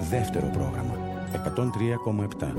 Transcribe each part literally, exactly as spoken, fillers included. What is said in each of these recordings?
δεύτερο πρόγραμμα εκατόν τρία κόμμα επτά.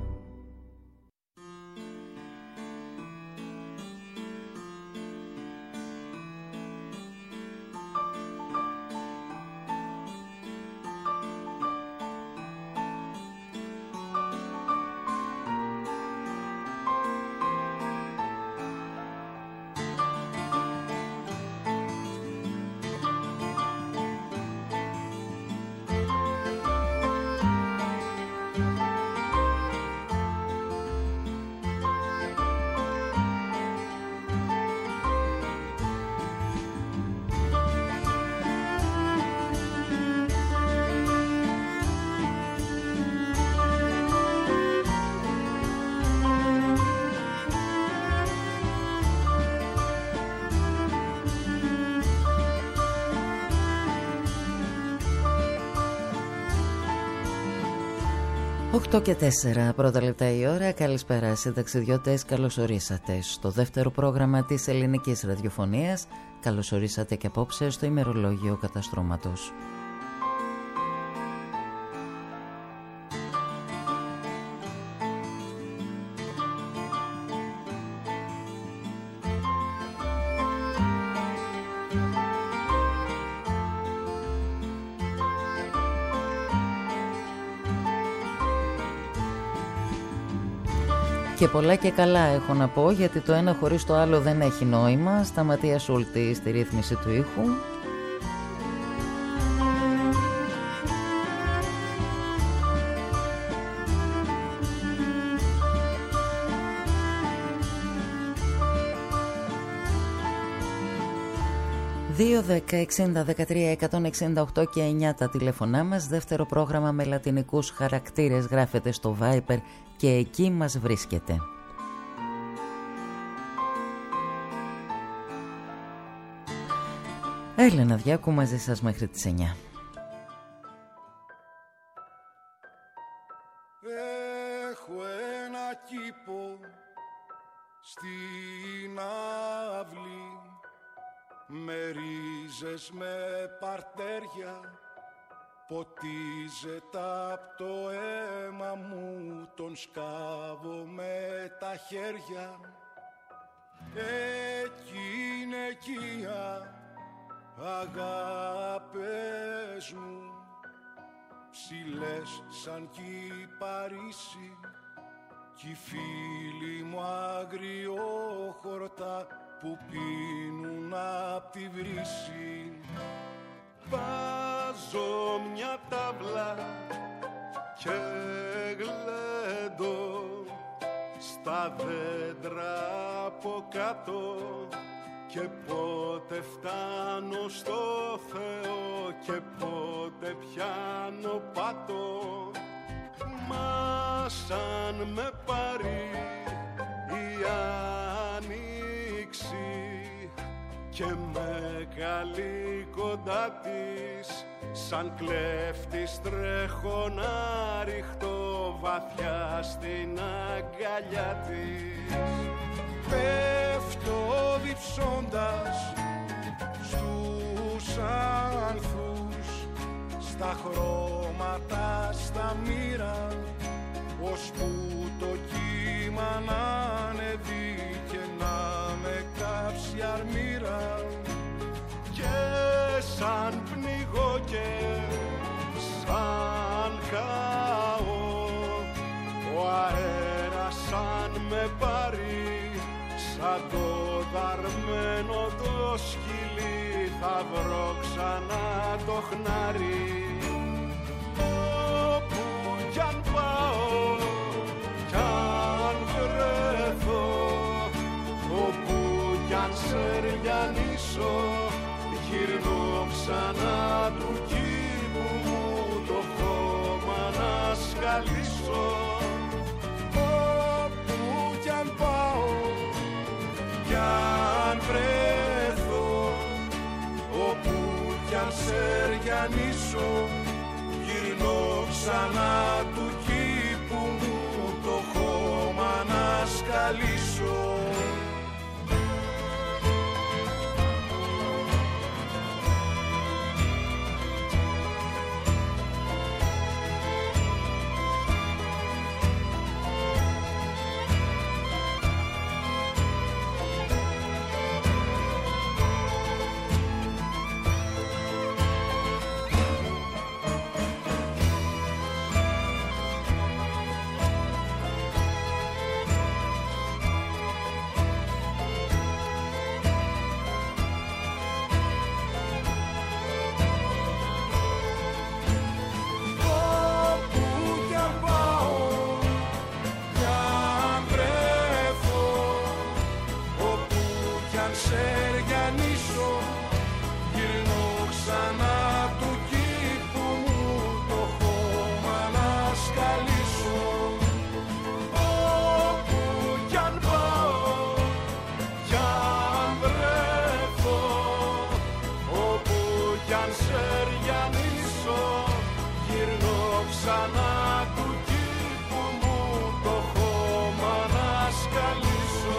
οκτώ και τέσσερα πρώτα λεπτά η ώρα. Καλησπέρα συνταξιδιώτες, καλώς ορίσατε στο δεύτερο πρόγραμμα της ελληνικής ραδιοφωνίας. Καλώς ορίσατε και απόψε στο ημερολόγιο καταστρώματος. Και πολλά και καλά έχω να πω, γιατί το ένα χωρίς το άλλο δεν έχει νόημα. Σταματία Σούλτη στη ρύθμιση του ήχου. δύο δέκα εξήντα δεκατρία εκατόν εξήντα οκτώ και εννιά τα τηλέφωνά μας. Δεύτερο πρόγραμμα με λατινικούς χαρακτήρες γράφεται στο Viber και εκεί μας βρίσκεται. Έλενα Διάκου μαζί σας μέχρι τις εννιά. Έχω ένα κήπο στην αυλή, με ρίζες, με παρτέρια, ποτίζεται απ' το αίμα μου, τον σκάβω με τα χέρια. Εκείνη οικία, αγάπες μου, ψηλές σαν κυπαρίσι, κι οι φίλοι μου αγριόχορτα που πίνουν απ' τη βρύση. Βάζω μια τάβλα και γλέντω στα δέντρα από κάτω, και πότε φτάνω στο Θεό και πότε πιάνω πάτο. Μα σαν με πάρει η άνοιξη και με καλεί κοντά της, σαν κλέφτης τρέχω να ριχτώ βαθιά στην αγκαλιά της. Πέφτω διψώντας στους άνθους, στα χρώματα, στα μοίρα, ώσπου το κύμα να ανεβεί και να με κάψει αρμύρα. Και σαν πνιγώ και σαν καώ, ο αέρας σαν με πάρει, σαν το δαρμένο το σκυλί, θα βρω ξανά το χνάρι. Όπου κι αν πάω, κι αν βρεθώ, όπου κι αν σεριανίσω, γυρνώ ξανά του κήπου μου το χώμα να σκαλίσω. Όπου κι αν πάω, κι αν βρεθώ, όπου κι αν σεριανίσω, γυρνώ ξανά του κήπου μου το χώμα να σκαλίσω. αν σεριανίσω, γυρνώ ξανά του κήπου μου το χώμα να σκαλίσω.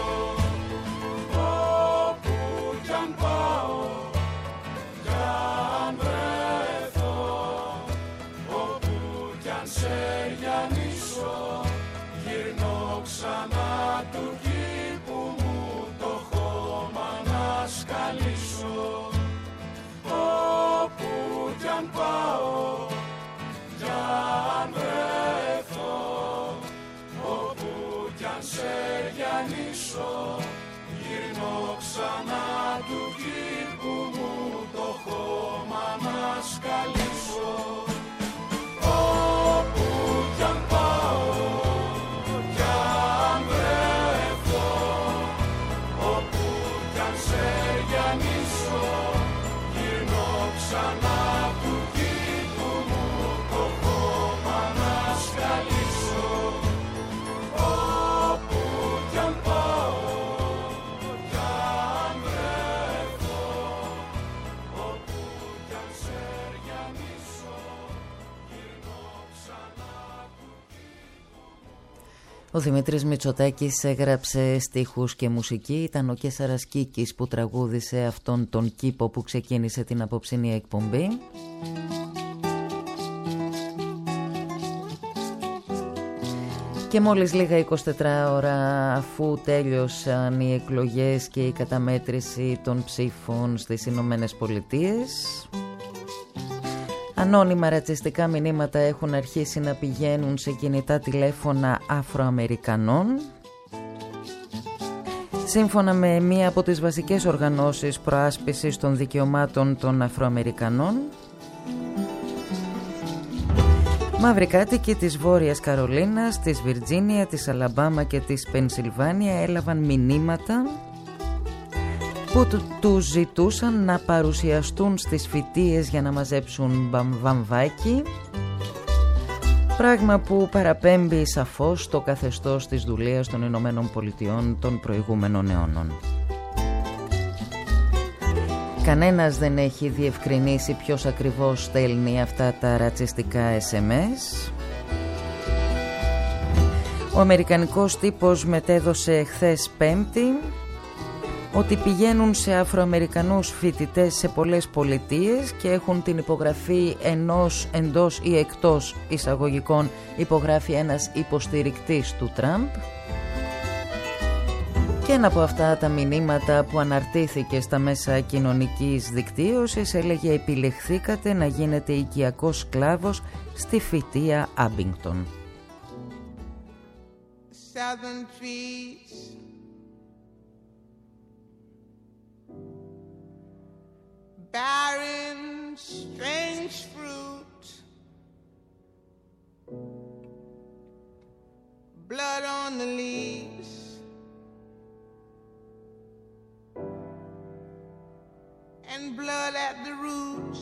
Όπου κι αν πάω κι αν βρεθώ, όπου κι αν σεριανίσω, γυρνώ ξανά του κήπου μου το χώμα να σκαλίσω. Όπου κι αν πάω κι αν βρεθώ, όπου κι αν σεριανίσω, γυρνώ ξανά του κήπου μου το χώμα να σκαλίσω. Όπου κι αν πάω κι αν βρεθώ, όπου κι αν σεριανίσω, γυρνώ ξανά του κήπου μου το χώμα να σκαλίσω. Όπου κι αν πάω κι αν βρεθώ, όπου κι αν σεριανίσω, γυρνώ ξανά του κήπου μου. Ο Δημήτρης Μητσοτάκης έγραψε στίχους και μουσική. Ήταν ο Κέσσαρας Κίκης που τραγούδισε αυτόν τον κήπο που ξεκίνησε την απόψινή εκπομπή. Και μόλις λίγα εικοσιτέσσερις ώρα αφού τέλειωσαν οι εκλογές και η καταμέτρηση των ψήφων στις Ηνωμένες Πολιτείες, ανώνυμα ρατσιστικά μηνύματα έχουν αρχίσει να πηγαίνουν σε κινητά τηλέφωνα Αφροαμερικανών. Σύμφωνα με μία από τις βασικές οργανώσεις προάσπισης των δικαιωμάτων των Αφροαμερικανών, μαύροι κάτοικοι της Βόρειας Καρολίνας, της Βιρτζίνια, της Αλαμπάμα και της Πενσιλβάνια έλαβαν μηνύματα που τους ζητούσαν να παρουσιαστούν στις φοιτίες για να μαζέψουν βαμβάκι, πράγμα που παραπέμπει σαφώς το καθεστώς της δουλείας των Ηνωμένων Πολιτειών των προηγούμενων αιώνων. Κανένας δεν έχει διευκρινίσει ποιος ακριβώς στέλνει αυτά τα ρατσιστικά ες εμ ες. Ο αμερικανικός τύπος μετέδωσε χθες Πέμπτη ότι πηγαίνουν σε Αφροαμερικανούς φοιτητές σε πολλές πολιτείες και έχουν την υπογραφή ενός εντός ή εκτός εισαγωγικών, υπογράφει ένας υποστηρικτής του Τραμπ. Και ένα από αυτά τα μηνύματα που αναρτήθηκε στα μέσα κοινωνικής δικτύωσης έλεγε: επιλεχθήκατε να γίνετε οικιακός σκλάβος στη φοιτεία Άμπινγκτον. Southern trees, barren, strange fruit, blood on the leaves, and blood at the roots.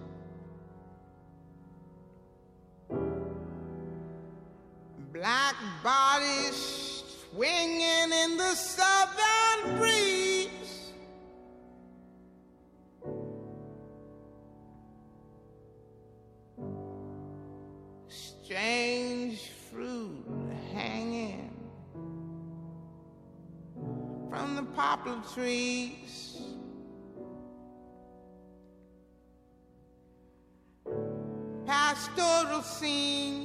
Black bodies swinging in the southern breeze. Strange fruit hanging from the poplar trees. Pastoral scene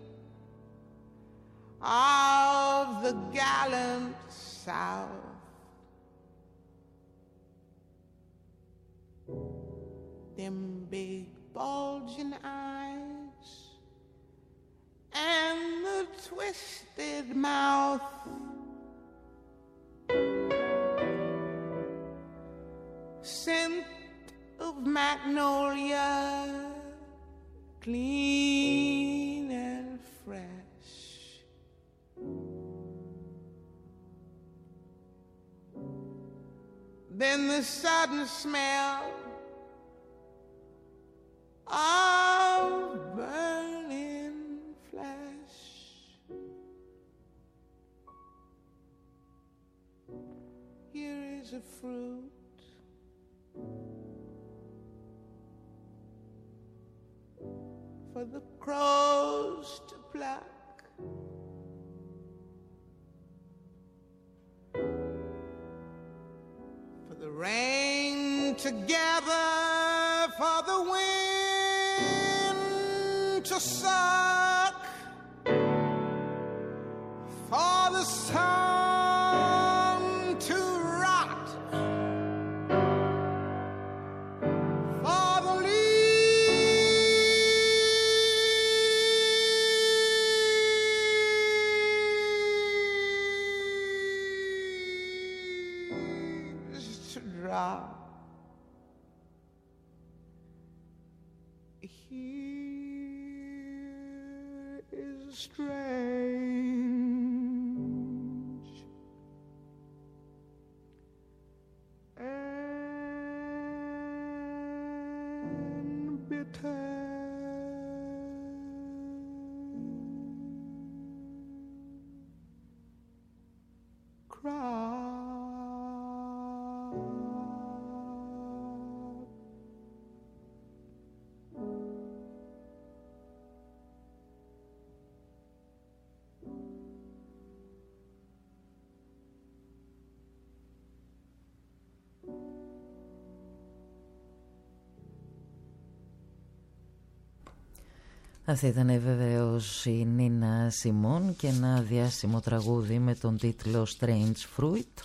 of the gallant South. Them big bulging eyes and the twisted mouth. Scent of magnolia, clean and fresh. Then the sudden smell of burning flesh. Here is a fruit for the crows to pluck. For the rain to gather, for the wind to suck, for the sun to rot, for the leaves to drop. Here is strange and bitter. Cry. Αυτή ήταν βεβαίως η Νίνα Σιμών και ένα διάσημο τραγούδι με τον τίτλο Strange Fruit.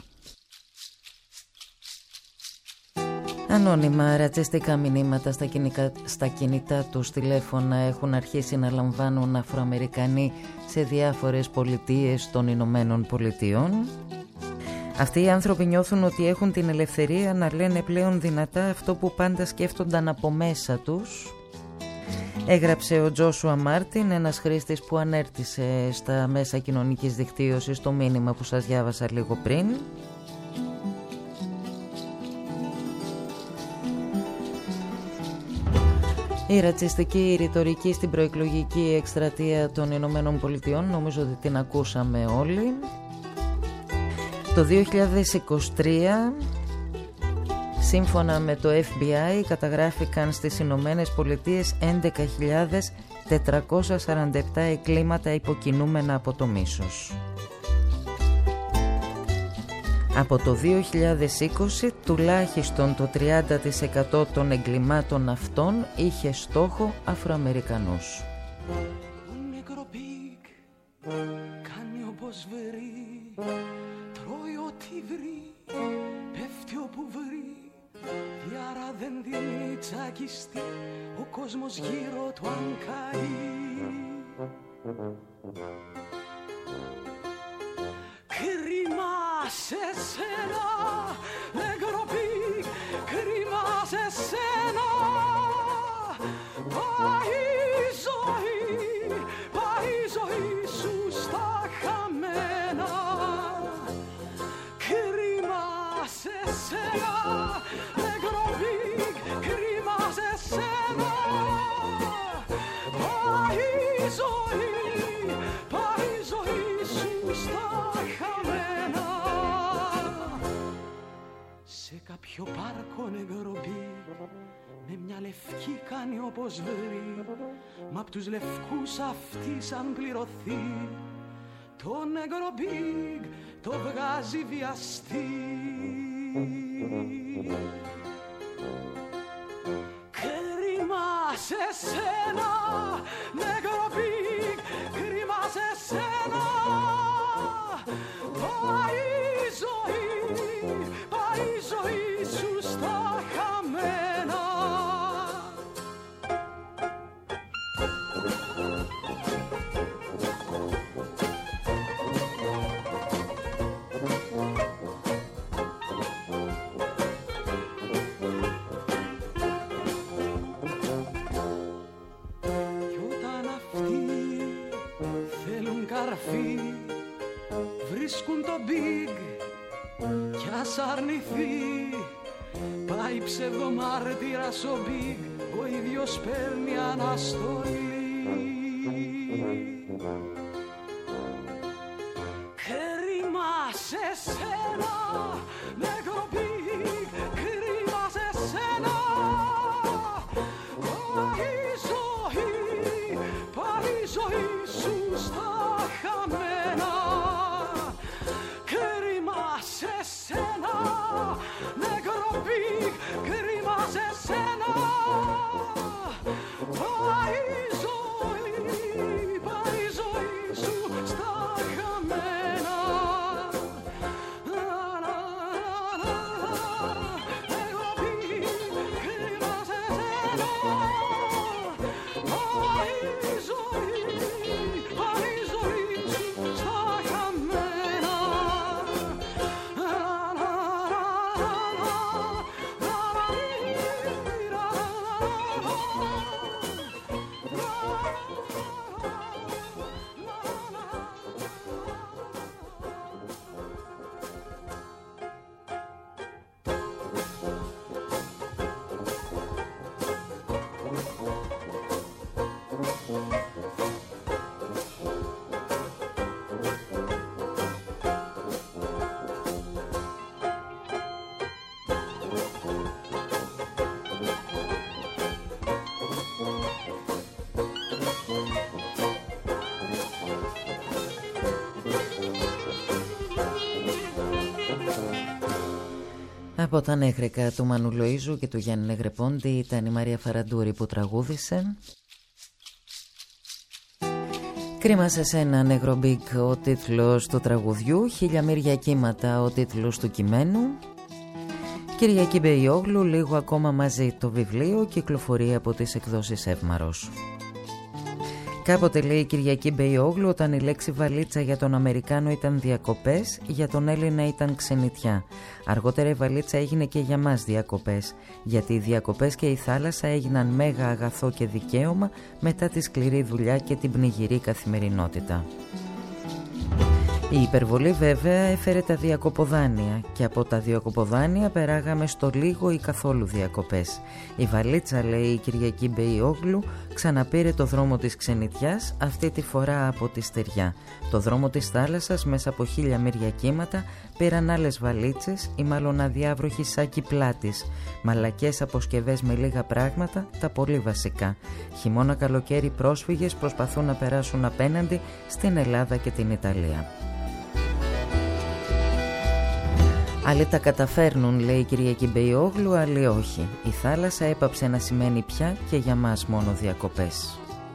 Ανώνυμα ρατσιστικά μηνύματα στα, κινηκα... στα κινητά τους τηλέφωνα έχουν αρχίσει να λαμβάνουν Αφροαμερικανοί σε διάφορες πολιτείες των Ηνωμένων Πολιτειών. Αυτοί οι άνθρωποι νιώθουν ότι έχουν την ελευθερία να λένε πλέον δυνατά αυτό που πάντα σκέφτονταν από μέσα τους. Έγραψε ο Τζόσουα Μάρτιν, ένας χρήστης που ανέρτησε στα μέσα κοινωνικής δικτύωσης το μήνυμα που σας διάβασα λίγο πριν. Η ρατσιστική ρητορική στην προεκλογική εκστρατεία των Ηνωμένων Πολιτειών, νομίζω ότι την ακούσαμε όλοι. Το δύο χιλιάδες είκοσι τρία, σύμφωνα με το Εφ Μπι Άι, καταγράφηκαν στις Ηνωμένες Πολιτείες έντεκα χιλιάδες τετρακόσια σαράντα επτά εγκλήματα υποκινούμενα από το μίσος. Από το δύο χιλιάδες είκοσι, τουλάχιστον το τριάντα τοις εκατό των εγκλημάτων αυτών είχε στόχο Αφροαμερικανούς. Ο νεκροπίκ κάνει όπως βρει, τρώει ό,τι βρει, πέφτει όπου βρει, διάρα δεν δίνει τσακιστή, ο κόσμος γύρω του αν καεί. Κρίμα σε σένα, νεκροπίκ, κρίμα σε σένα. Πάει η ζωή, πάει η ζωή σου στα χαμένα. Κρίμα σε σένα, νεκροπίκ, κρίμα σε σένα. Πάει η ζωή, πάει η ζωή σου στα χαμένα. Σε κάποιο πάρκο νεκροπίκ, με μια λευκή κάνει όπως βρει, μα απ' τους λευκούς αυτή σαν πληρωθεί, το νεκροπίκ το βγάζει βιαστή. Κρίμα σε σένα, νεκροπίκ, κρίμα σε σένα. Πάει η ζωή, πάει η ζωή σου στα χαμένα. Βρίσκουν το big κι ας αρνηθεί, πάει ψευδομάρτυρας ο big, ο ίδιος παίρνει αναστολή. Κρίμα σε σένα, νεκροπίκ, κρίμα σε σένα. Πάει η ζωή, Από τα νέχρικα του Μανου Λοΐζου και του Γιάννη Νεγρεπόντη ήταν η Μαρία Φαραντούρη που τραγούδησε. Κρίμα σε σένα Νεγρομπίκ ο τίτλος του τραγουδιού, Χίλια μύρια κύματα ο τίτλος του κειμένου. Κυριακή Μπεϊόγλου, λίγο ακόμα μαζί, το βιβλίο κυκλοφορεί από τις εκδόσεις Εύμαρος. Κάποτε, λέει η Κυριακή Μπεϊόγλου, όταν η λέξη βαλίτσα για τον Αμερικάνο ήταν διακοπές, για τον Έλληνα ήταν ξενιτιά. Αργότερα η βαλίτσα έγινε και για μας διακοπές, γιατί οι διακοπές και η θάλασσα έγιναν μέγα αγαθό και δικαίωμα μετά τη σκληρή δουλειά και την πνιγυρή καθημερινότητα. Η υπερβολή βέβαια έφερε τα διακοποδάνεια και από τα διακοποδάνεια περάγαμε στο λίγο ή καθόλου διακοπές. Η βαλίτσα, λέει η Κυριακή Μπεϊόγλου, ξαναπήρε το δρόμο της ξενιτιάς, αυτή τη φορά από τη στεριά. Το δρόμο της θάλασσας μέσα από χίλια μύρια κύματα πήραν άλλες βαλίτσες ή μάλλον αδιάβροχοι σάκοι πλάτης. Μαλακές αποσκευές με λίγα πράγματα, τα πολύ βασικά. Χειμώνα καλοκαίρι πρόσφυγες προσπαθούν να περάσουν απέναντι στην Ελλάδα και την Ιταλία. Άλλοι τα καταφέρνουν, λέει η Κυριακή Μπεϊόγλου, άλλοι όχι. Η θάλασσα έπαψε να σημαίνει πια και για μας μόνο διακοπές.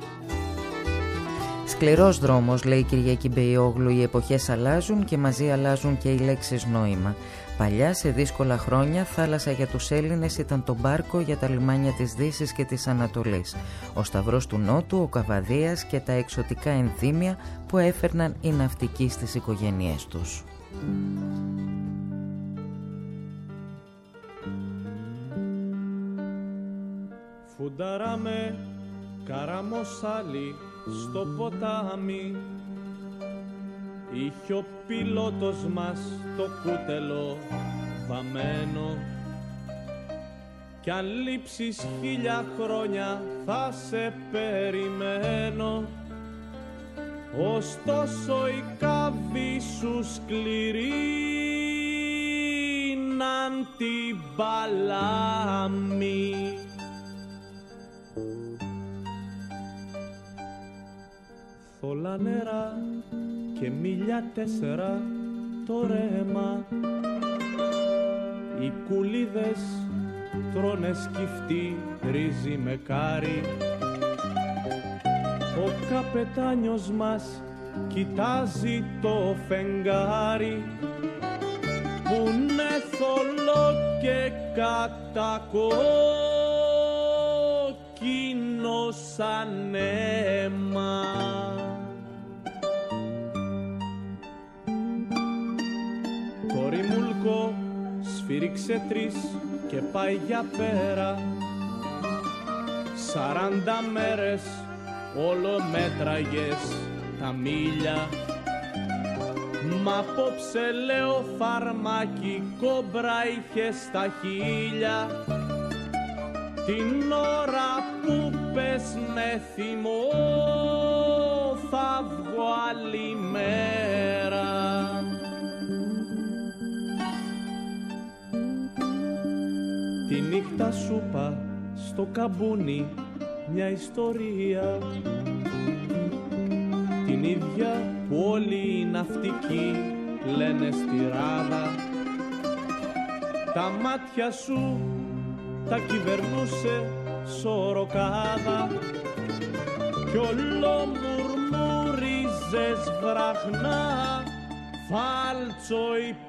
Σκληρός δρόμος, λέει η Κυριακή Μπεϊόγλου, οι εποχές αλλάζουν και μαζί αλλάζουν και οι λέξεις νόημα. Παλιά, σε δύσκολα χρόνια, θάλασσα για τους Έλληνες ήταν το μπάρκο για τα λιμάνια της Δύσης και της Ανατολής, ο Σταυρός του Νότου, ο Καβαδίας και τα εξωτικά ενθύμια που έφερναν οι ναυτικοί στις οικογένειές τους. Φουνταράμε καραμοσάλι στο ποτάμι, είχε ο πιλότος μας το κούτελο βαμμένο, κι αν λείψεις χίλια χρόνια θα σε περιμένω, ωστόσο η κάβη σου σκληρή ναν την παλάμη. Θολά νερά και μίλια τέσσερα το ρέμα, οι κουλίδες τρώνε σκυφτή ρύζι με κάρι, ο καπετάνιος μας κοιτάζει το φεγγάρι που είναι θολό και κατακόκκινο σαν αίμα. Το ρημούλκο σφύριξε τρεις και πάει για πέρα, σαράντα μέρες όλο μέτραγες τα μίλια, μ' απόψε λέω φαρμάκι κόμπρα είχε στα χείλια, την ώρα που πες με θυμό θα βγω άλλη μέρα. Τη νύχτα σου πα στο καμπούνι μια ιστορία, την ίδια που όλοι οι ναυτικοί λένε στη ράδα. Τα μάτια σου τα κυβερνούσε σωροκάδα κι όλο μουρμούριζες βραχνά φάλτσο η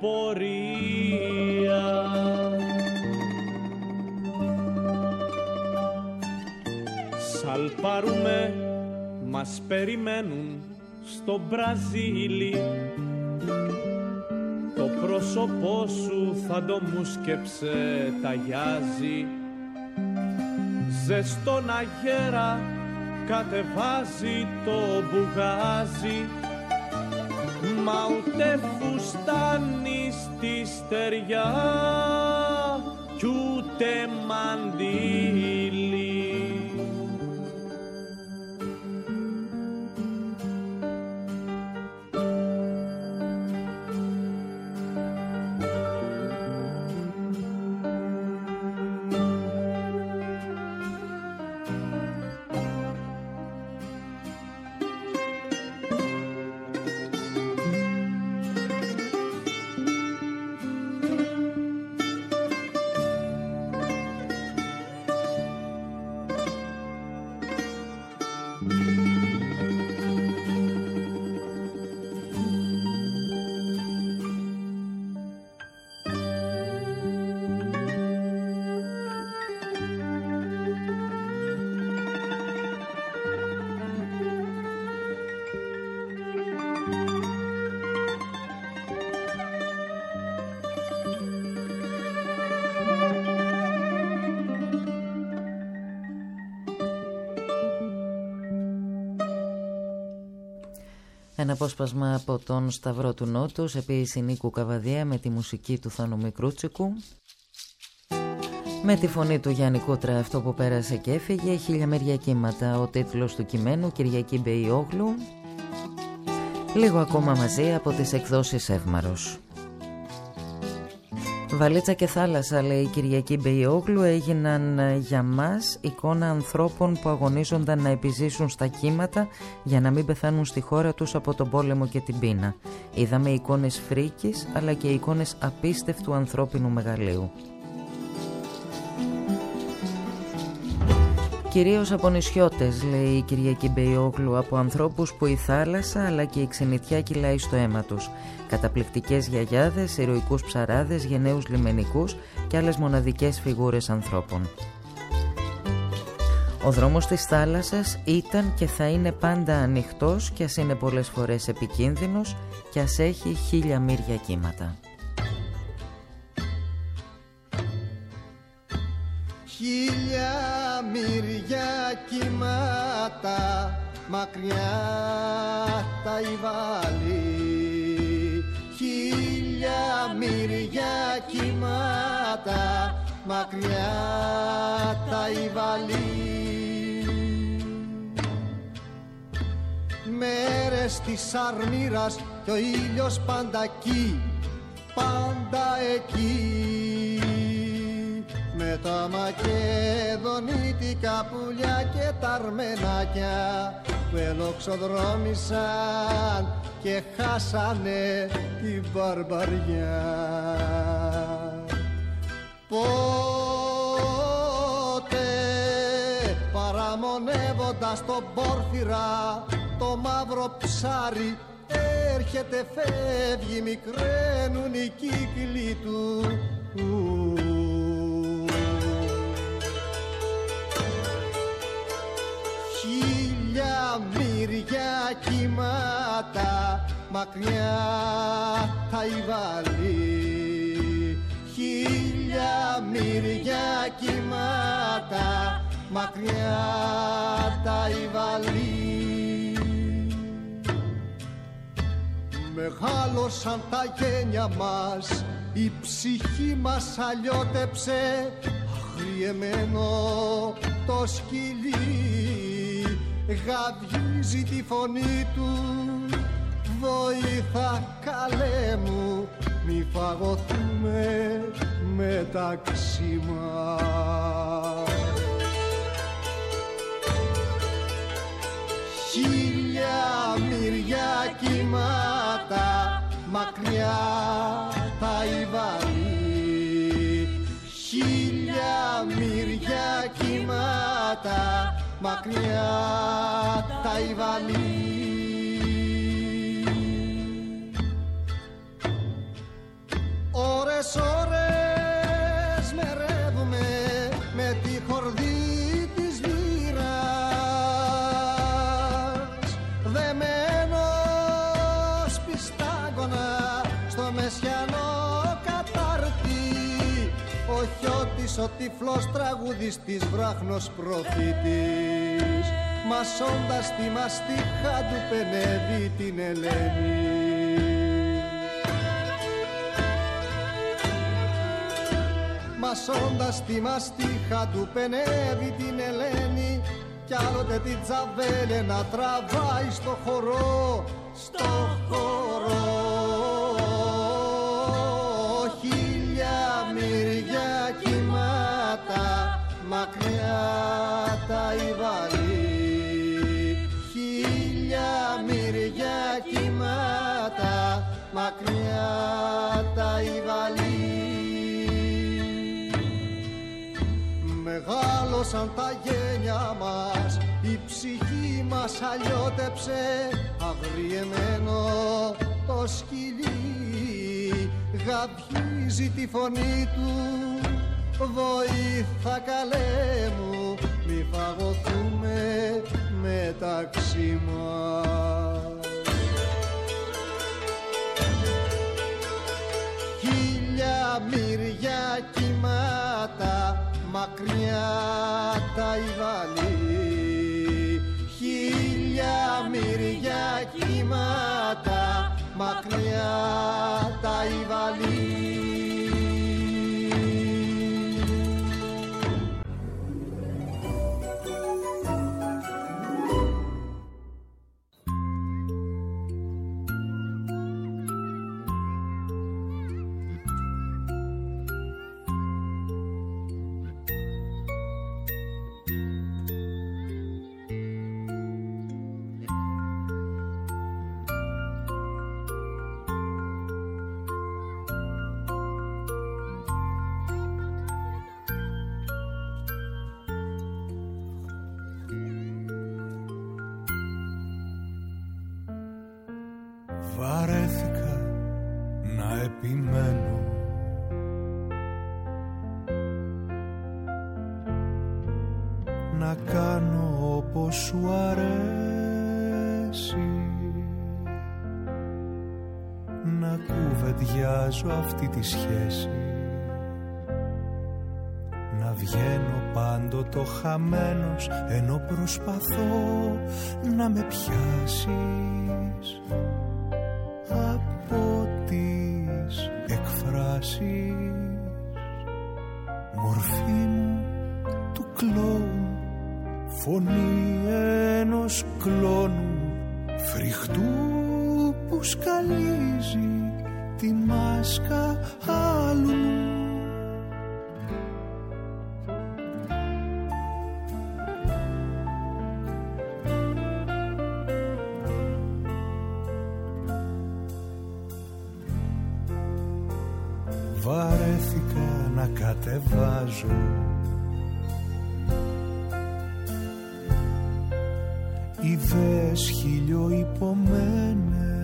πορεία. σαλπάρουμε, μας περιμένουν στο Μπραζίλι. Το πρόσωπό σου θα το μου σκέψε ταγιάζει. Ζεστόν αγέρα κατεβάζει το μπουγάζι. Μα ούτε φουστάνει στη στεριά κι ούτε μαντήλι. Ένα απόσπασμα από τον Σταυρό του Νότου σε ποίηση Νίκου Καβαδία με τη μουσική του Θάνου Μικρούτσικου. Με τη φωνή του Γιάννη Κούτρα, αυτό που πέρασε και έφυγε, Χιλιαμέρια κύματα, ο τίτλος του κειμένου, Κυριακή Μπεϊόγλου. Λίγο ακόμα μαζί από τις εκδόσεις Εύμαρος. Βαλίτσα και θάλασσα, λέει η Κυριακή Μπεϊόγλου, έγιναν για μας εικόνα ανθρώπων που αγωνίζονταν να επιζήσουν στα κύματα για να μην πεθάνουν στη χώρα τους από τον πόλεμο και την πείνα. Είδαμε εικόνες φρίκης αλλά και εικόνες απίστευτου ανθρώπινου μεγαλείου. Κυρίως από νησιώτες, λέει η Κυριακή Μπεϊόγλου, από ανθρώπους που η θάλασσα αλλά και η ξενιτιά κυλάει στο αίμα τους. Καταπληκτικές γιαγιάδες, ηρωικούς ψαράδες, γενναίους λιμενικούς και άλλες μοναδικές φιγούρες ανθρώπων. Ο δρόμος της θάλασσας ήταν και θα είναι πάντα ανοιχτός κι ας είναι πολλές φορές επικίνδυνος κι ας έχει χίλια μύρια κύματα. Χίλια μύρια κύματα μακριά τα υβάλλει. Χίλια μύρια κύματα μακριά τα υβάλλει. Μέρες της αρμύρας κι ο ήλιος πάντα εκεί, πάντα εκεί. Με τα μακεδονίτικα πουλιά και τα αρμενάκια που ελοξοδρόμησαν και χάσανε την μπαρμπαριά. Πότε παραμονεύοντας τον πόρφυρα το μαύρο ψάρι έρχεται, φεύγει, μικραίνουν οι κύκλοι του. Χίλια μύρια κύματα μακριά τα υβάλλει. Χίλια μύρια κύματα μακριά τα υβάλλει. Μεγάλωσαν τα γένια μας, η ψυχή μας αλλιώτεψε, αγριεμένο το σκυλί γαβγίζει τη φωνή του. Βοήθα καλέ μου, μη φαγωθούμε μεταξύ μας. Χίλια μύρια κύματα μακριά τα υβάλλει. Χίλια μύρια κύματα μακριά τα υβάλλει. Ώρες, ώρες μερεύουμε με τη χορδή της λύρας. ο τυφλός τραγουδιστής βράχνος προφήτης, μασώντας τη μαστίχα του πενεύει την Ελένη. Μασώντας τη μαστίχα του πενεύει την Ελένη, κι άλλοτε την τζαβέλε να τραβάει στο χορό, στο χορό. Χίλια μυριά κύματα, μακριά τα Ιβαλή. Χίλια μυριά κύματα, μακριά τα Ιβαλή. Μεγάλωσαν τα γένια μας, η ψυχή μας αλλιώτεψε, αγριεμένο το σκυλί γαβγίζει τη φωνή του. Βοήθα καλέ μου, μη φαγωθούμε μεταξύ μας. Χίλια μυριά κύματα, μακριά τα Ιβαλή. Χίλια μυριά κύματα, μακριά τα Ιβαλή. Βαρέθηκα να επιμένω, να κάνω όπως σου αρέσει, να κουβεντιάζω αυτή τη σχέση, να βγαίνω πάντοτο χαμένος, ενώ προσπαθώ να με πιάσεις από τις εκφράσεις. Μορφή μου του κλόουν, φωνή ενός κλόνου, φρικτού που σκαλίζει τη μάσκα άλλου. Βαρέθηκα να κατεβάζω ιδέες χιλιοϊπωμένες,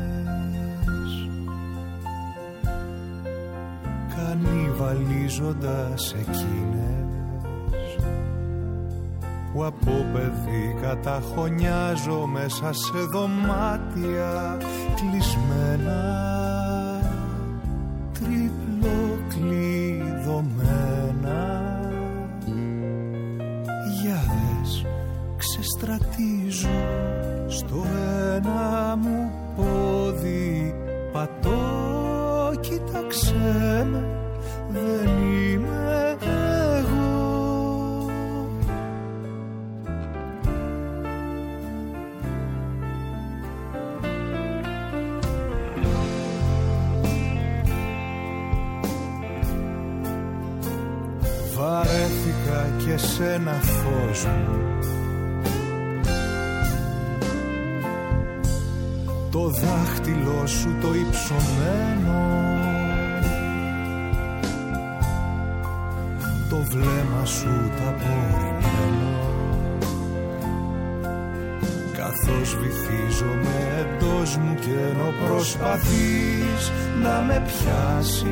κανιβαλίζοντας εκείνες που από παιδί καταχωνιάζω μέσα σε δωμάτια κλεισμένα, τριπλοκλειδωμένα. Για δες, ξεστρατίζω στο ένα μου πόδι, πατώ, κοίταξέ με, δεν είμαι εγώ. Βαρέθηκα και σε ένα φως μου, το δάχτυλο σου το υψωμένο, το βλέμμα σου ταπορημένο, καθώς βυθίζομαι εντός μου και ενώ προσπαθείς να με πιάσεις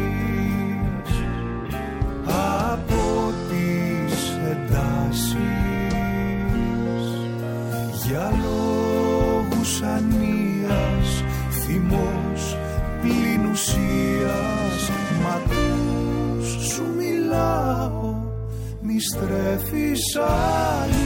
από τις εντάσεις, για λόγους ανίας, θυμός πλην ουσίας, μα τους σου μιλάω επιστρέφεις αλλού.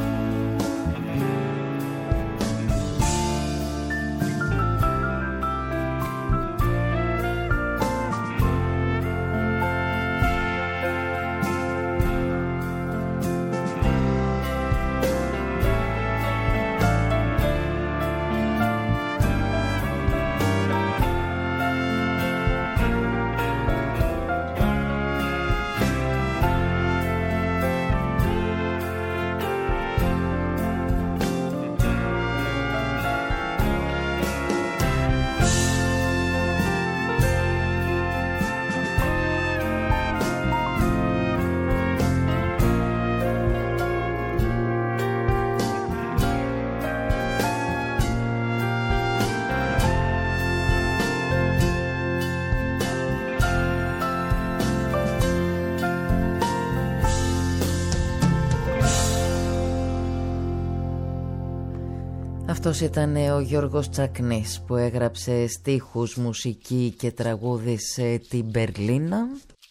Αυτός ήταν ο Γιώργος Τσακνής που έγραψε στίχους, μουσική και τραγούδισε την Μπερλίνα.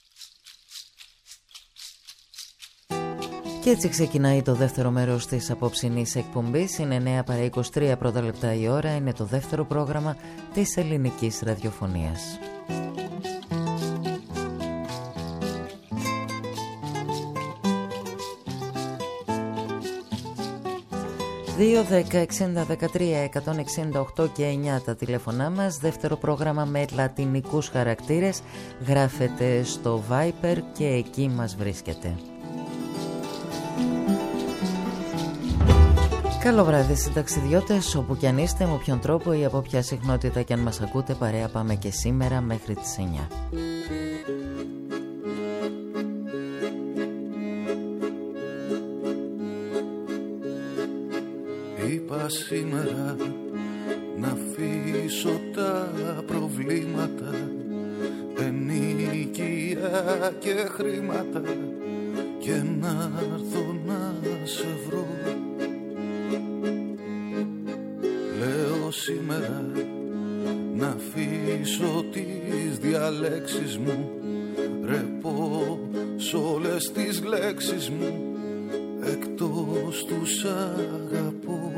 Και έτσι ξεκινάει το δεύτερο μέρος της απόψινής εκπομπής. Είναι εννέα παρά είκοσι τρία πρώτα λεπτά η ώρα. Είναι το δεύτερο πρόγραμμα της ελληνικής ραδιοφωνίας. δύο δέκα εξήντα δεκατρία εκατόν εξήντα οκτώ και εννιά τα τηλέφωνά μας. Δεύτερο πρόγραμμα με λατινικούς χαρακτήρες. Γράφετε στο Viper και εκεί μας βρίσκεται. Καλό βράδυ συνταξιδιώτες, όπου κι αν είστε, με όποιον τρόπο ή από ποια συχνότητα κι αν μας ακούτε, παρέα πάμε και σήμερα μέχρι τις εννιά. Είπα σήμερα να αφήσω τα προβλήματα, ενοικία και χρήματα, και να έρθω να σε βρω. Λέω σήμερα να αφήσω τις διαλέξεις μου, ρεπώ σ' όλες τις λέξεις μου, εκτός τους αγαπώ.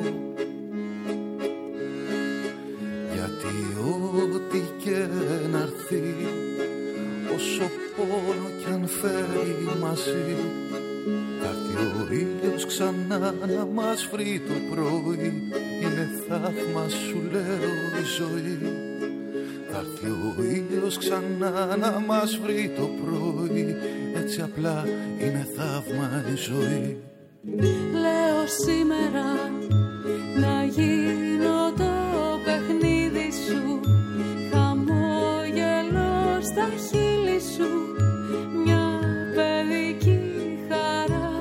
Γιατί ό,τι και να'ρθεί, όσο πόνο κι αν φέρει μαζί, έρθει ο ήλιος ξανά να μας βρει το πρωί. Είναι θαύμα, σου λέω, η ζωή. Έρθει ο ήλιος ξανά να μας βρει το πρωί. Έτσι απλά είναι θαύμα η ζωή. Λέω σήμερα να γίνω το παιχνίδι σου, χαμόγελο στα χείλη σου, μια παιδική χαρά.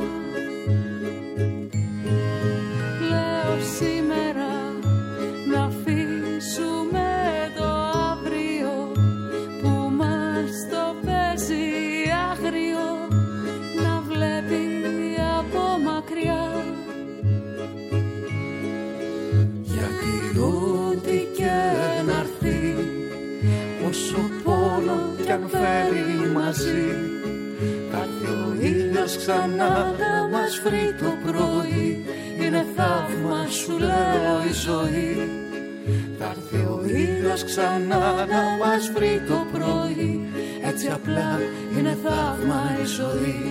Λέω σήμερα να αφήσουμε το αύριο που μας το παίζει άγριο, να βλέπει από μακριά. Γιατί ό,τι και να'ρθεί, όσο πόνο κι αν φέρει μαζί, θα έρθει ο ήλιος ξανά να μας βρει το πρωί. Είναι θαύμα, σου λέω, η ζωή. Θα έρθει ο ήλιος ξανά να μας βρει το πρωί. Έτσι απλά είναι θαύμα η ζωή.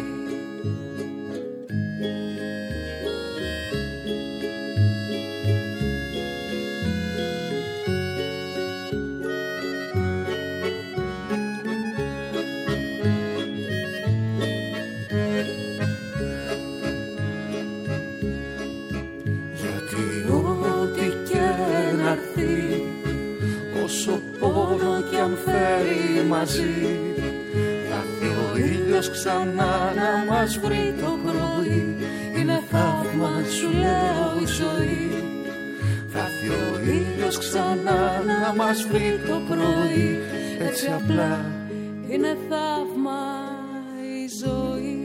Μαζί θα έρθει ο ήλιος ξανά να μας βρει το πρωί. Είναι θαύμα, σου λέω, η ζωή. Θα έρθει ο ήλιος ξανά να μας βρει το πρωί. Έτσι απλά είναι θαύμα η ζωή.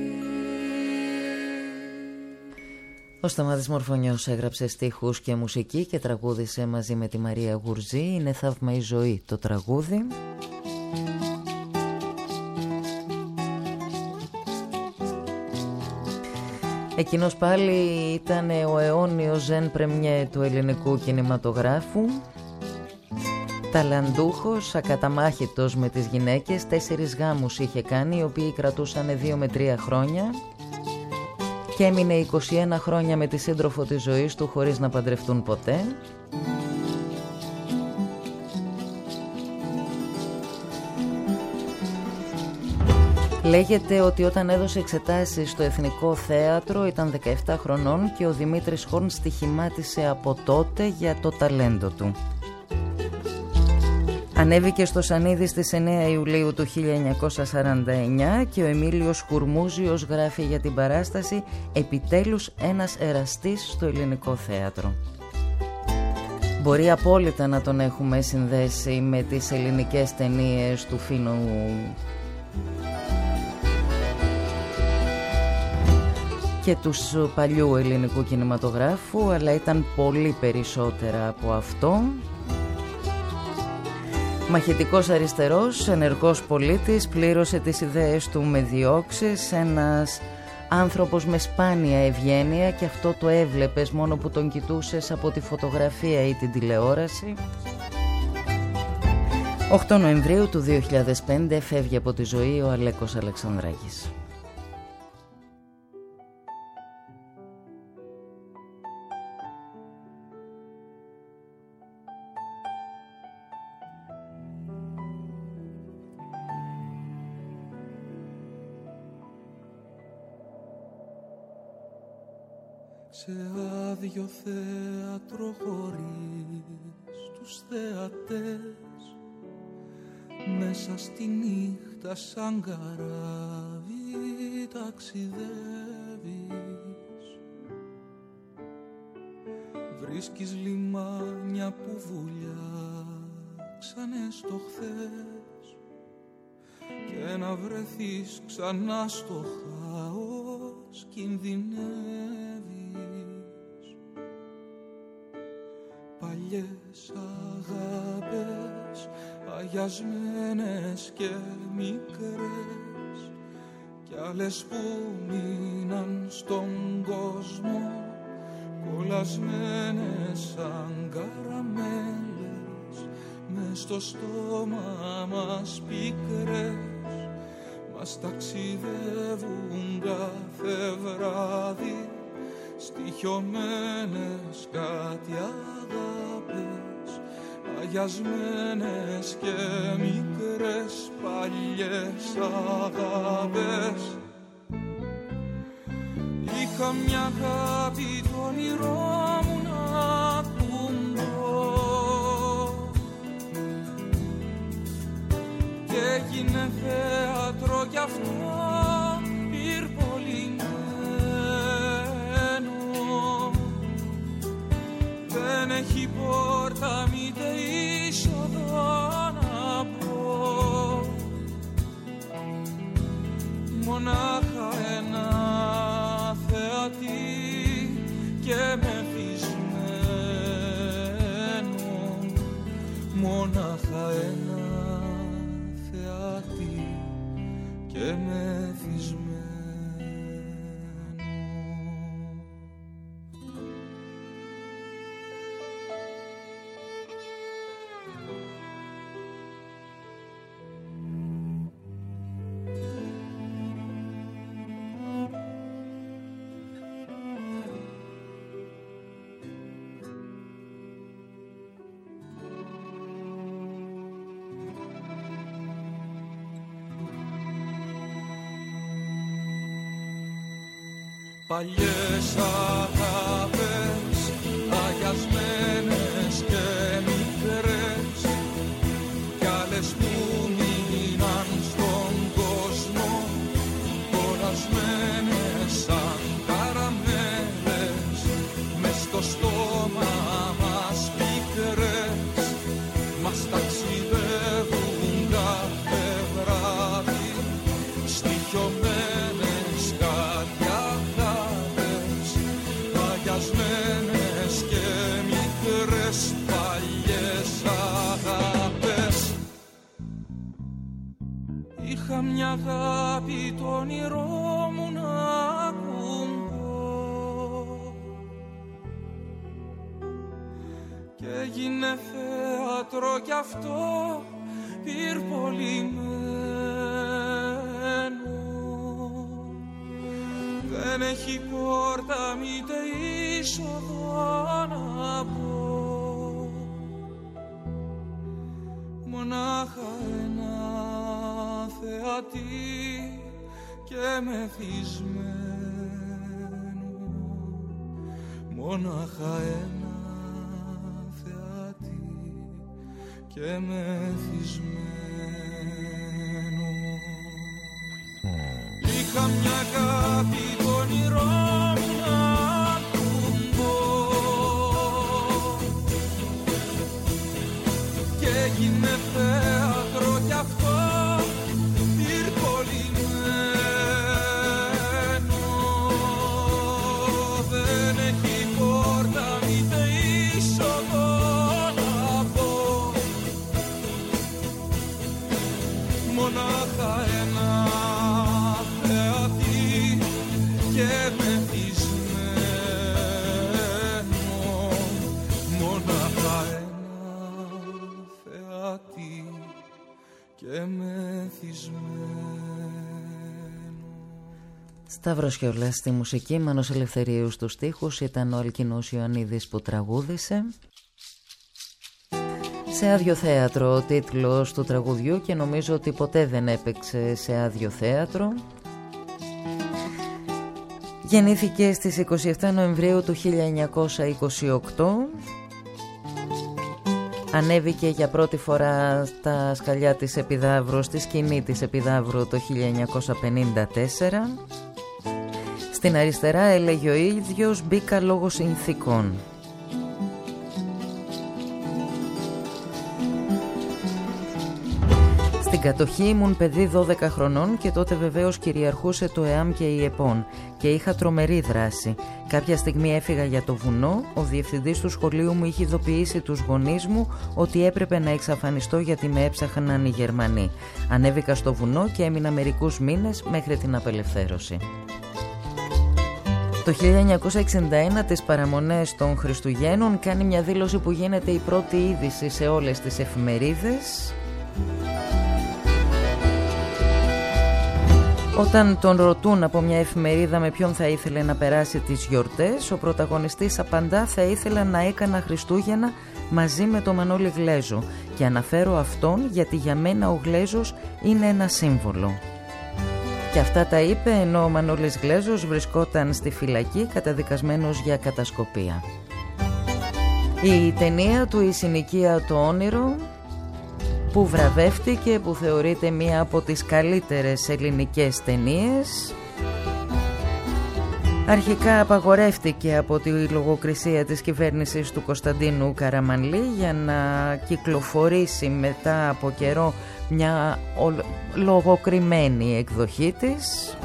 Ο Σταμάτης Μορφωνιός έγραψε στίχους και μουσική και τραγούδισε μαζί με τη Μαρία Γουρζή. Είναι θαύμα η ζωή το τραγούδι. Εκείνος πάλι ήταν ο αιώνιος Ζεν Πρεμιέ του ελληνικού κινηματογράφου. Ταλαντούχος, ακαταμάχητος με τις γυναίκες. Τέσσερις γάμους είχε κάνει, οι οποίοι κρατούσαν δύο με τρία χρόνια. Και έμεινε είκοσι ένα χρόνια με τη σύντροφο της ζωής του χωρίς να παντρευτούν ποτέ. Λέγεται ότι όταν έδωσε εξετάσεις στο Εθνικό Θέατρο ήταν δεκαεπτά χρονών και ο Δημήτρης Χόρν στοιχημάτισε από τότε για το ταλέντο του. Ανέβηκε στο Σανίδι στις εννέα Ιουλίου του χίλια εννιακόσια σαράντα εννιά και ο Εμίλιος Χουρμούζιος γράφει για την παράσταση «Επιτέλους ένας εραστής στο Ελληνικό Θέατρο». Μπορεί απόλυτα να τον έχουμε συνδέσει με τις ελληνικές ταινίες του Φίνου και του παλιού ελληνικού κινηματογράφου, αλλά ήταν πολύ περισσότερα από αυτό. Μαχητικός αριστερός, ενεργός πολίτης, πλήρωσε τις ιδέες του με διώξεις, ένας άνθρωπος με σπάνια ευγένεια, και αυτό το έβλεπες μόνο που τον κοιτούσες από τη φωτογραφία ή την τηλεόραση. οκτώ Νοεμβρίου του δύο χιλιάδες πέντε φεύγει από τη ζωή ο Αλέκος Αλεξανδράκης. Σε άδειο θέατρο χωρίς τους θεατές, μέσα στη νύχτα σαν καράβι ταξιδεύεις. Βρίσκεις λιμάνια που βουλιάξανε στο χθες, και να βρεθείς ξανά στο χάος κινδυνεύεις. Παλιές αγάπες, αγιασμένες και μικρές, κι άλλες που μείναν στον κόσμο, κολλασμένες σαν καραμέλες, μες στο στόμα μας πικρές, μας ταξιδεύουν κάθε βράδυ, στοιχειωμένες κάτι αγάπες, αγιασμένες και μικρές παλιές αγάπες. Είχα μια αγάπη το όνειρό μου να ακουμπώ, και έγινε θέατρο κι αυτό πυρπολημένο. Δεν έχει πόρτα μήτε είσοδο να πω, μονάχα ένα θεατή και μεθυσμένο, μονάχα ένα θεατή και μεθυσμένο. Παλιές αγάπες, αγιασμένες και μικρές, κι άλλες που μείναν στον κόσμο, κολλασμένες σαν καραμέλες, μες στο στόμα μας πικρές, μας ταξιδεύουν κάθε βράδυ, στοιχειωμένες κάτι αγάπες, αγιασμένες και μικρές παλιές αγάπες. Είχα μια αγάπη το όνειρό μου να ακουμπώ, και έγινε θέατρο κι αυτό πυρπολημένο. Δεν έχει πόρτα μήτε είσοδο να πω, μονάχα ένα θεατή και μεθυσμένο, μονάχα ένα θεατή και μεθυσμένο. Είχα μια αγάπη το όνειρό μου να του πω και έγινε θέατρο κι αυτό πυρπολημένο. Δεν έχει πόρτα μήτε είσοδο να πω, μονάχα ένα θεατή και μεθυσμένο, μονάχα ένα θεατή και μεθυσμένο. Σταύρος Χιόλας στη μουσική, Μάνος Ελευθερίου στους στίχους, ήταν ο Αλκινός Ιωαννίδης που τραγούδισε. Σε άδειο θέατρο ο τίτλος του τραγουδιού και νομίζω ότι ποτέ δεν έπαιξε σε άδειο θέατρο. Γεννήθηκε στις είκοσι επτά Νοεμβρίου του χίλια εννιακόσια είκοσι οκτώ. Ανέβηκε για πρώτη φορά στα σκαλιά της Επιδαύρου, στη σκηνή της Επιδαύρου το χίλια εννιακόσια πενήντα τέσσερα. Στην αριστερά, έλεγε ο ίδιος, μπήκα λόγω συνθήκων. Στην κατοχή ήμουν παιδί δώδεκα χρονών και τότε βεβαίως κυριαρχούσε το ΕΑΜ και η ΕΠΟΝ και είχα τρομερή δράση. Κάποια στιγμή έφυγα για το βουνό, ο διευθυντής του σχολείου μου είχε ειδοποιήσει τους γονείς μου ότι έπρεπε να εξαφανιστώ γιατί με έψαχναν οι Γερμανοί. Ανέβηκα στο βουνό και έμεινα μερικούς μήνες μέχρι την απελευθέρωση. Το χίλια εννιακόσια εξήντα ένα, τις παραμονές των Χριστουγέννων, κάνει μια δήλωση που γίνεται η πρώτη είδηση σε όλες τις εφημερίδες. Όταν τον ρωτούν από μια εφημερίδα με ποιον θα ήθελε να περάσει τις γιορτές, ο πρωταγωνιστής απαντά: θα ήθελα να έκανα Χριστούγεννα μαζί με τον Μανώλη Γλέζο, και αναφέρω αυτόν γιατί για μένα ο Γλέζος είναι ένα σύμβολο. Και αυτά τα είπε ενώ ο Μανώλης Γλέζος βρισκόταν στη φυλακή καταδικασμένος για κατασκοπία. Η ταινία του «Η συνοικία το όνειρο», που βραβεύτηκε, που θεωρείται μία από τις καλύτερες ελληνικές ταινίες, αρχικά απαγορεύτηκε από τη λογοκρισία της κυβέρνησης του Κωνσταντίνου Καραμανλή για να κυκλοφορήσει μετά από καιρό μια λογοκριμένη εκδοχή της,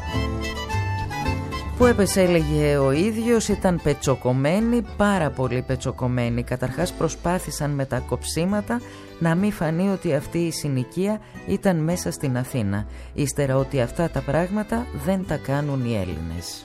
που έπεσε, έλεγε ο ίδιος, ήταν πετσοκομμένη, πάρα πολύ πετσοκομμένη. Καταρχάς προσπάθησαν με τα κοψίματα να μην φανεί ότι αυτή η συνοικία ήταν μέσα στην Αθήνα, ύστερα ότι αυτά τα πράγματα δεν τα κάνουν οι Έλληνες.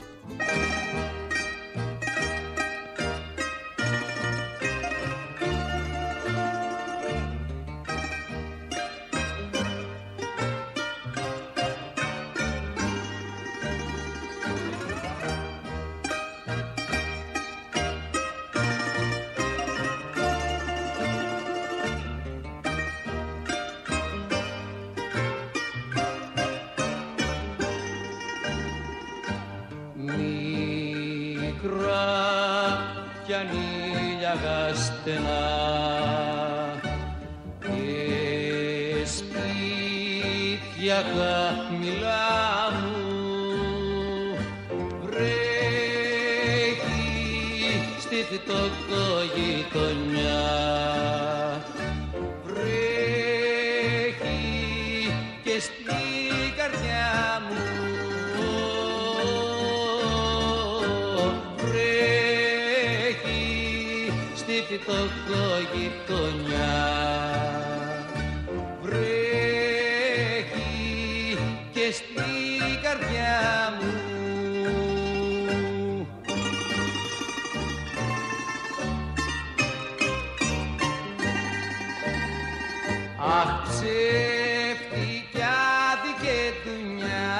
ψεύτικιάτη και τουνιά,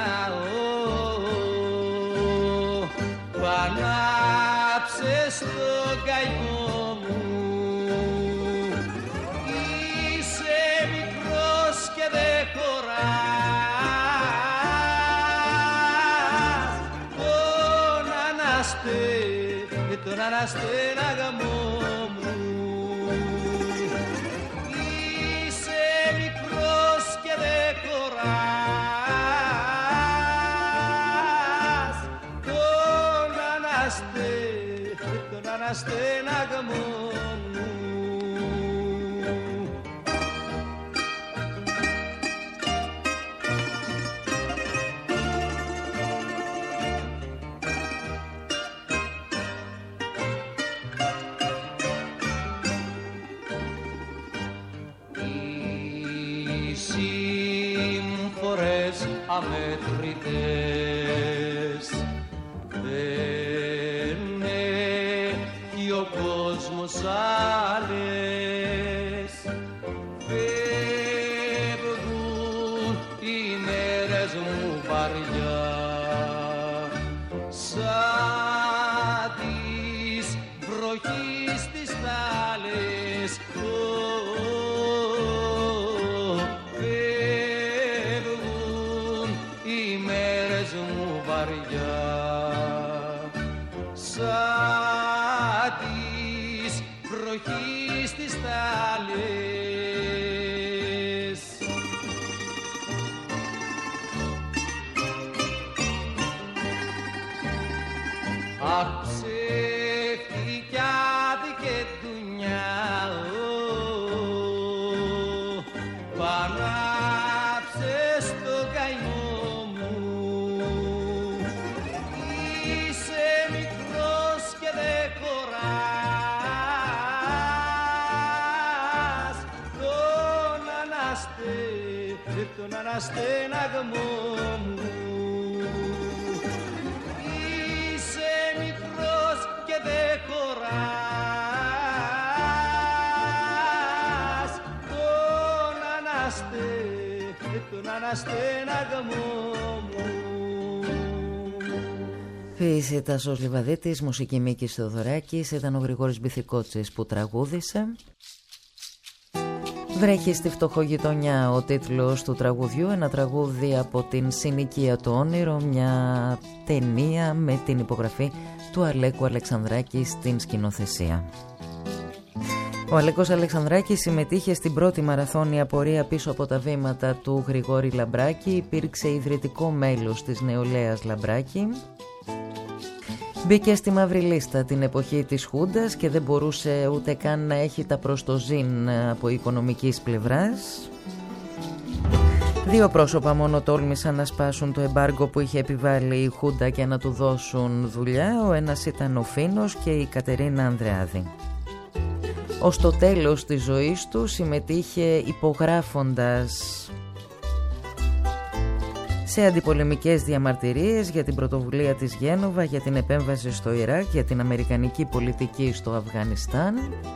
πανάψε στο καημό μου. Είσαι μικρός και δεν χωράς τον αναστέ, τον αναστέναγαμό μου. Είσαι μικρός και δεν χωράς τον αναστέ, τον αναστέναγαμό μου. Αμέτρητες δεν έχει ο κόσμος άλλες. Φεύγουν οι μέρες μου βαριά σαν της βροχής τις θάλες. Σαν της βροχής τις θάλες. Αχ, ψεύτικιάτη και τουνιά, πανάψε στο καημό. Τον αναστέναγαμό μου. Είσαι μικρός και δεν χωράς τον αναστέ, τον αναστέναγαμό μου. Ποίηση Τάσος Λιβαδίτης, μουσική Μίκης Θεοδωράκης, ήταν ο Γρηγόρης Μπιθικότσης που τραγούδισε. Βρέχει στη φτωχογειτονιά ο τίτλος του τραγουδιού, ένα τραγούδι από την συνοικία του όνειρο, μια ταινία με την υπογραφή του Αλέκου Αλεξανδράκη στην σκηνοθεσία. Ο Αλέκος Αλεξανδράκης συμμετείχε στην πρώτη μαραθώνια πορεία πίσω από τα βήματα του Γρηγόρη Λαμπράκη, υπήρξε ιδρυτικό μέλος της νεολαίας Λαμπράκη. Μπήκε στη μαύρη λίστα την εποχή της Χούντας και δεν μπορούσε ούτε καν να έχει τα προστοζήν από οικονομικής πλευράς. Δύο πρόσωπα μόνο τόλμησαν να σπάσουν το εμπάργκο που είχε επιβάλει η Χούντα και να του δώσουν δουλειά. Ο ένας ήταν ο Φίνος και η Κατερίνα Ανδρεάδη. Ως το τέλος της ζωής του συμμετείχε υπογράφοντας σε αντιπολεμικές διαμαρτυρίες για την πρωτοβουλία της Γένοβα, για την επέμβαση στο Ιράκ, για την αμερικανική πολιτική στο Αφγανιστάν.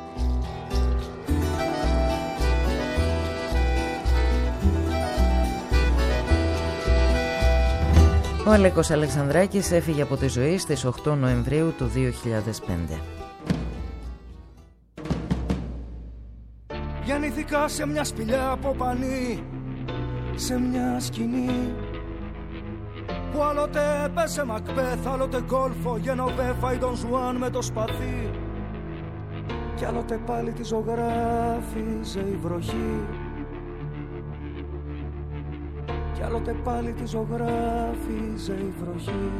Ο Αλέκος Αλεξανδράκης έφυγε από τη ζωή στις οκτώ Νοεμβρίου του δύο χιλιάδες πέντε. Γεννήθηκα σε μια σπηλιά από πανί, σε μια σκηνή που άλλοτε έπεσε Μακμπέθ, άλλοτε Γκόλφο, Γενοβέφα ή Ντον Ζουάν με το σπαθί, κι άλλοτε πάλι τη ζωγράφιζε η βροχή, κι άλλοτε πάλι τη ζωγράφιζε η βροχή.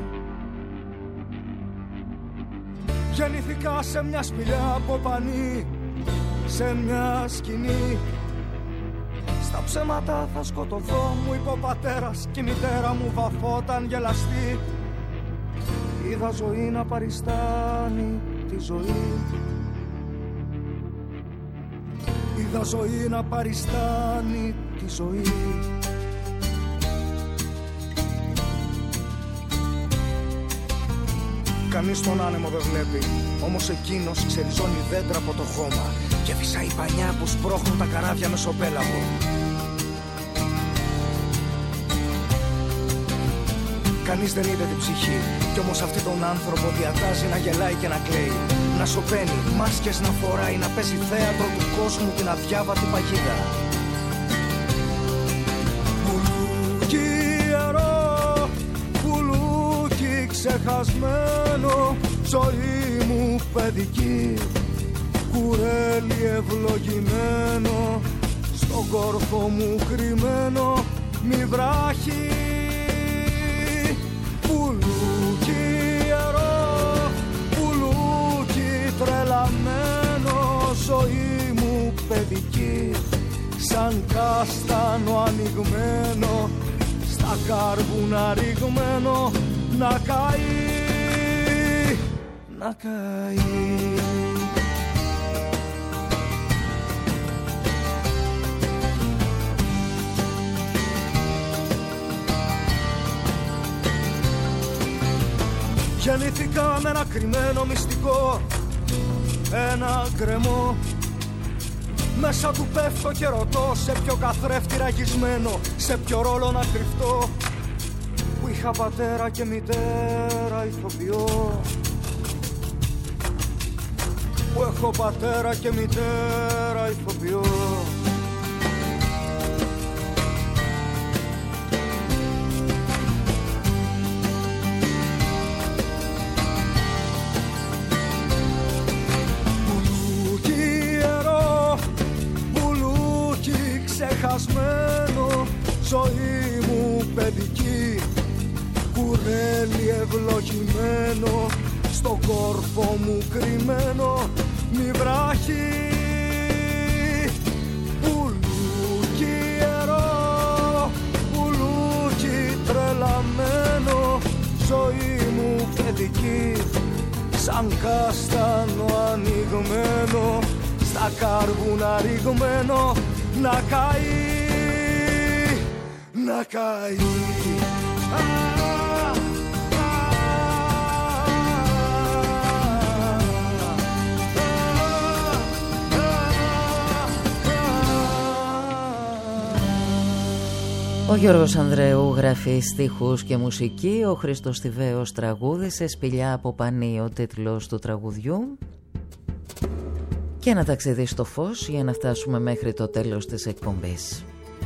Γεννήθηκα σε μια σπηλιά από πανί, σε μια σκηνή. Στα ψέματα θα σκοτωθώ, μου είπε ο πατέρας, κι η μητέρα μου βαφόταν γελαστή. Είδα ζωή να παριστάνει τη ζωή, είδα ζωή να παριστάνει τη ζωή. Κανείς τον άνεμο δεν βλέπει, όμως εκείνος ξεριζώνει δέντρα από το χώμα και φυσάει πανιά που σπρώχνουν τα καράβια μεσοπέλαγο. κανείς δεν είδε την ψυχή. Κι όμως αυτή τον άνθρωπο διατάζει να γελάει και να κλαίει, να σωπαίνει, μάσκες να φοράει, να παίζει θέατρο του κόσμου την αδιάβατη παγίδα. Πουλούκι ιερό, πουλούκι ξεχασμένο, ζωή μου παιδική, κουρέλι ευλογημένο, στον κόρφο μου κρυμμένο, μη βράχει. Πουλούκι ιερό, πουλούκι τρελαμένο, ζωή μου παιδική, σαν κάστανο ανοιγμένο, στα κάρβουνα ρηγμένο, να καεί, να καεί. Γεννήθηκα με ένα κρυμμένο μυστικό, ένα γκρεμό. Μέσα του πέφτω και ρωτώ σε ποιο καθρέφτη ραγισμένο, σε ποιο ρόλο να κρυφτώ, που είχα πατέρα και μητέρα ηθοποιό, που έχω πατέρα και μητέρα ηθοποιό. Ξεχασμένο, ζωή μου παιδική, κουρέλι ευλογημένο, στον κόρφο μου κρυμμένο, μη βράχει. Πουλούκι ιερό, πουλούκι τρελαμένο, ζωή μου παιδική, σαν κάστανο ανοιγμένο, στα κάρβουνα ρηγμένο, να καεί, να καεί. Ο Γιώργος Ανδρεού γράφει στίχους και μουσική, ο Χρήστος Θηβαίος τραγούδισε, Σπηλιά από πανί ο τίτλος του τραγουδιού. Και ένα ταξίδι στο φως για να φτάσουμε μέχρι το τέλος της εκπομπής.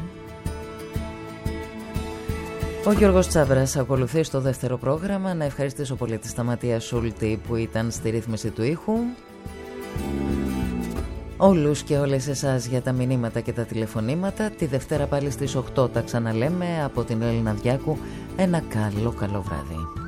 Ο Γιώργος Τσάβρας ακολουθεί στο δεύτερο πρόγραμμα. Να ευχαριστήσω πολύ τη Σταματία Σούλτη που ήταν στη ρύθμιση του ήχου. Όλους και όλες εσάς για τα μηνύματα και τα τηλεφωνήματα. Τη Δευτέρα πάλι στις οκτώ τα ξαναλέμε. Από την Έλληνα Διάκου ένα καλό καλό βράδυ.